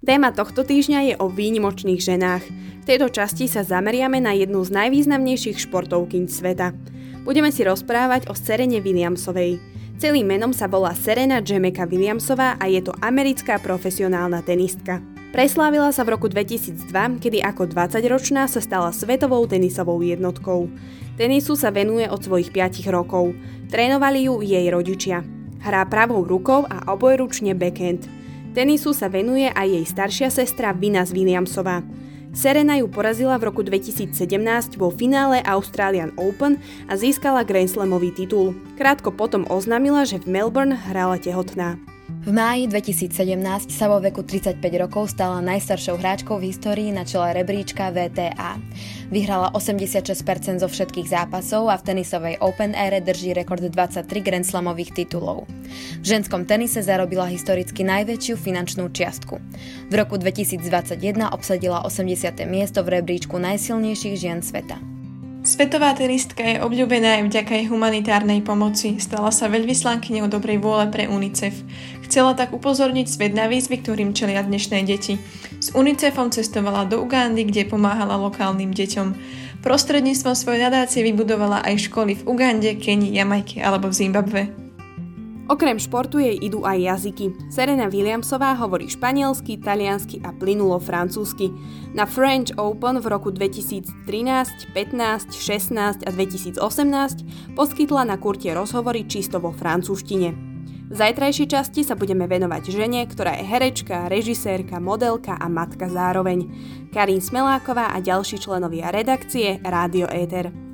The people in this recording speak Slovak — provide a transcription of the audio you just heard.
Téma tohto týždňa je o výnimočných ženách. V tejto časti sa zameriame na jednu z najvýznamnejších športovkyň sveta. Budeme si rozprávať o Serene Williamsovej. Celým menom sa volá Serena Jemeka Williamsová a je to americká profesionálna tenistka. Preslávila sa v roku 2002, kedy ako 20-ročná sa stala svetovou tenisovou jednotkou. Tenisu sa venuje od svojich 5 rokov. Trénovali ju jej rodičia. Hrá pravou rukou a obojručne backhand. Tenisu sa venuje aj jej staršia sestra Venus Williamsová. Serena ju porazila v roku 2017 vo finále Australian Open a získala Grand Slamový titul. Krátko potom oznámila, že v Melbourne hrala tehotná. V máji 2017 sa vo veku 35 rokov stala najstaršou hráčkou v histórii na čele rebríčka WTA. Vyhrala 86% zo všetkých zápasov a v tenisovej Open ére drží rekord 23 Grand Slamových titulov. V ženskom tenise zarobila historicky najväčšiu finančnú čiastku. V roku 2021 obsadila 80. miesto v rebríčku najsilnejších žien sveta. Svetová tenistka je obľúbená aj vďaka jej humanitárnej pomoci. Stala sa veľvyslankyňou dobrej vôle pre UNICEF. Chcela tak upozorniť svet na výzvy, ktorým čelia dnešné deti. S UNICEFom cestovala do Ugandy, kde pomáhala lokálnym deťom. Prostredníctvom svojej nadácie vybudovala aj školy v Ugande, Kenii, Jamajke alebo v Zimbabwe. Okrem športu jej idú aj jazyky. Serena Williamsová hovorí španielsky, taliansky a plynulo francúzsky. Na French Open v roku 2013, 15, 16 a 2018 poskytla na kurte rozhovory čisto vo francúzštine. V zajtrajšej časti sa budeme venovať žene, ktorá je herečka, režisérka, modelka a matka zároveň. Karin Smeláková a ďalší členovia redakcie Rádio Éter.